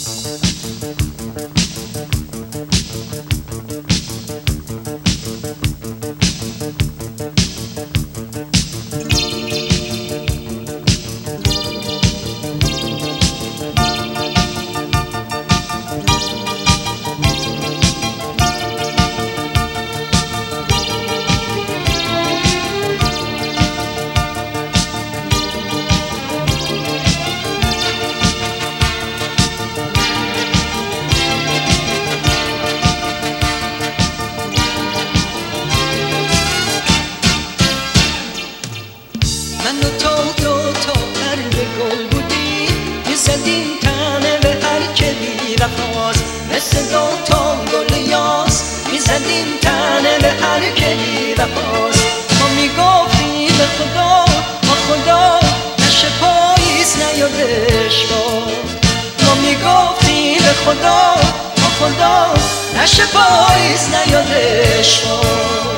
من و تو دوتا قلب گل بودی، میزدیم تنه به هر که بی وفاست. مثل دوتا گل یاس میزدیم تنه به هر که بی وفاست. ما میگفتیم به خدا، ما خدا نشه پاییز نیادش باد. ما میگفتیم به خدا، ما خدا نشه پاییز نیادش باد.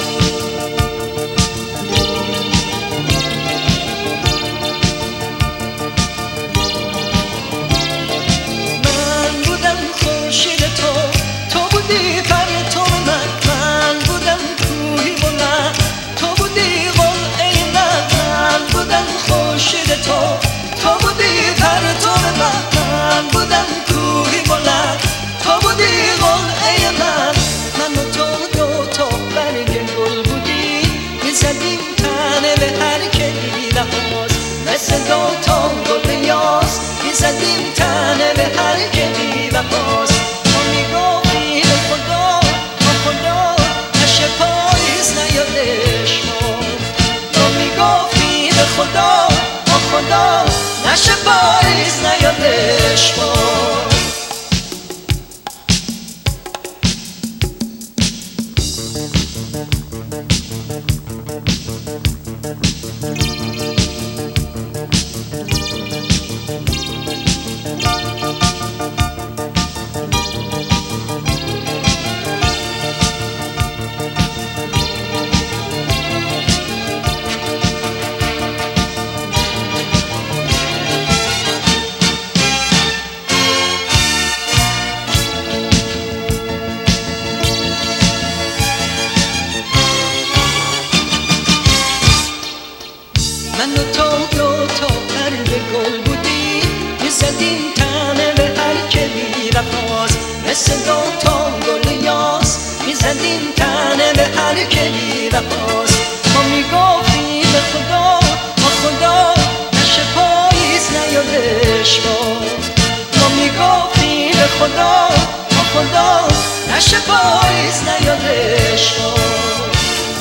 تو بودی پرتو من بودم کوهی بلند. تو بودی قلعه من، من و تو دوتا برگ گل بودی، میزدیم تنه به هر که بی وفاست. مثل دوتا گل یاس میزدیم تنه به هر که بی وفاست. ما میگفتیم به خدا، ما خدا نشه پاییز نیادش باد. ما میگفتیم به خدا، خدا نشه پاییز نیادش باد. من و تو دوتا قلب گل بودی، میزدیم تنه به هر که بی وفاست. مثل دوتا گل یاس میزدیم تنه به هر که بی وفاست. ما میگفتیم به خدا، ما خدا نشه پاییز نیادش باد. ما میگفتیم به خدا، ما خدا نشه پاییز نیادش باد.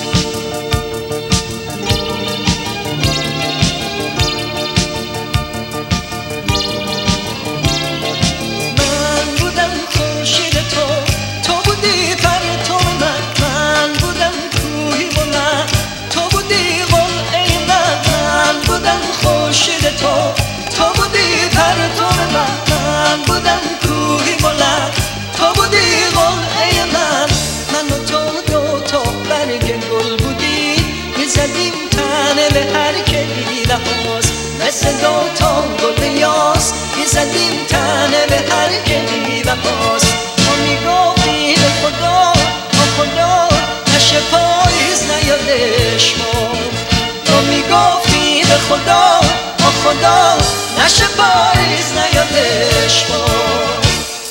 تو بودی پرتو من بودم کوهی بلند. تو بودی قلعه من، من و تو دوتا برگ گل بودی، میزدیم تنه به هر که بی وفاست. مثل دوتا گل یاس میزدیم تنه به هر که بی وفاست. ما میگفتیم به خدا، ما خدا نشه پاییز نیادش باد. ما میگفتیم به خدا، خدا نشه پاییز نیادش باد.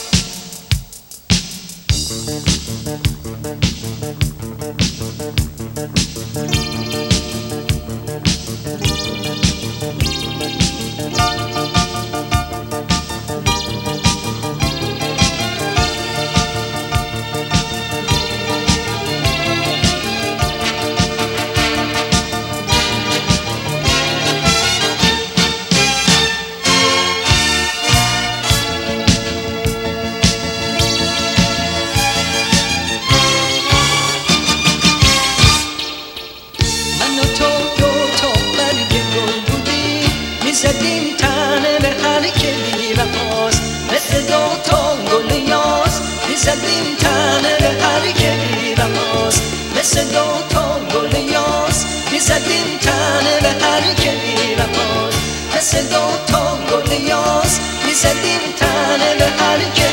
میزدیم تنه به هر که بی وفاست. مثل دوتا گل یاس میزدیم تنه به هر که بی وفاست. مثل دوتا گل یاس میزدیم تنه به هر که بی وفاست. مثل دوتا گل یاس Hissettiğim tane ve hareket